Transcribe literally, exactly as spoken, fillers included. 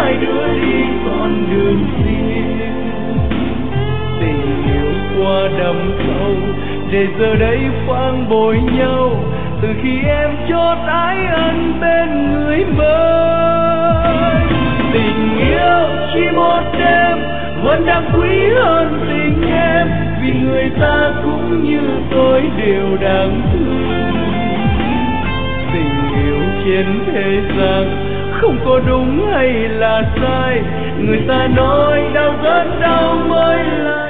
hai đứa đi con đường riêng. Tình yêu qua đầm sâu để giờ đây phang bội nhau, từ khi em chót ái ân bên người mới. Tình yêu chỉ một đêm vẫn đang quý hơn tình em, vì người ta cũng như tôi đều đáng thương. Tình yêu trên thế gian không có đúng hay là sai, người ta nói đau rất đau mới là